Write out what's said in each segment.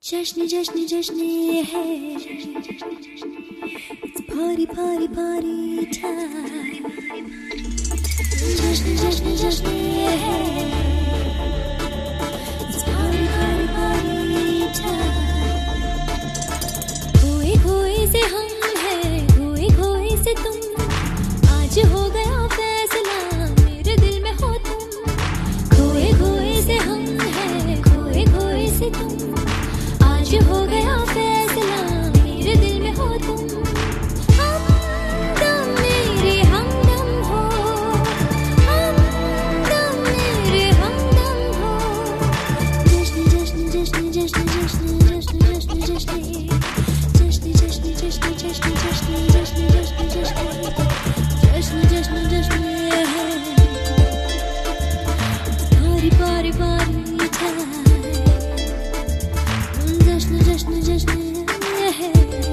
जश्न जश्न जश्न ये है, it's party party party time. जश्न जश्न जश्न ये है, it's party party party time. खोए खोए से हम हैं, खोए खोए से तुम, आज हो गया फैसला, मेरे दिल में हो तुम. खोए खोए से हम हैं, खोए खोए से तुम, आज हो गया फैसला, मेरे दिल में हो तुम. हमदम मेरे हमदम हो, हमदम मेरे हमदम हो. जश्न जश्न जश्न जश्न जश्न जश्न जश्न जश्न जश्न जश्न जश्न जश्न जश्न जश्न जश्न जश्न जश्न जश्न ये है, पारी पारी पारी time. जश्न जश्न जश्न ये है,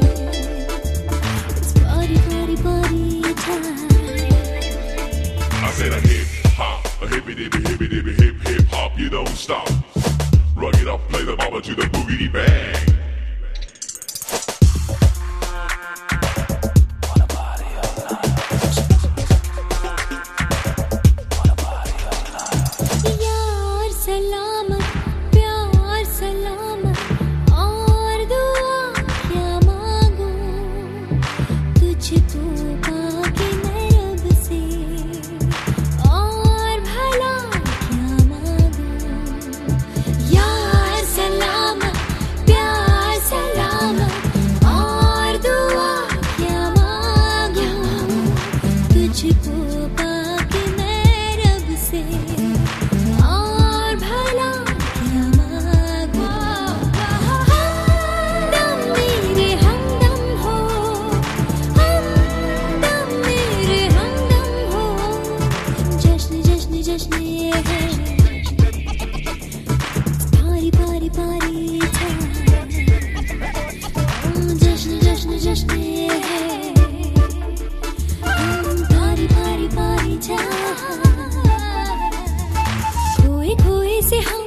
it's party party party time. I said a hip hop, a hippy dippy hip hip hop, you don't stop. Rug it up, play the baba to the boogity bang. यार सलामत, प्यार सलामत, और दुआ क्या मांगूं, तुझको पाके मैं रब से, और भला क्या मांगूं. यार सलामत, प्यार सलामत, और दुआ क्या मांगूं, तुझको पाके मैं रब से, और भला क्या मांगूं. हमदम मेरे हमदम हो, हमदम मेरे हमदम हो. जश्न जश्न जश्न ये है, पारी पारी पारी time. जश्न जश्न जश्न ये है, पारी पारी पारी time. खोए खोए से हम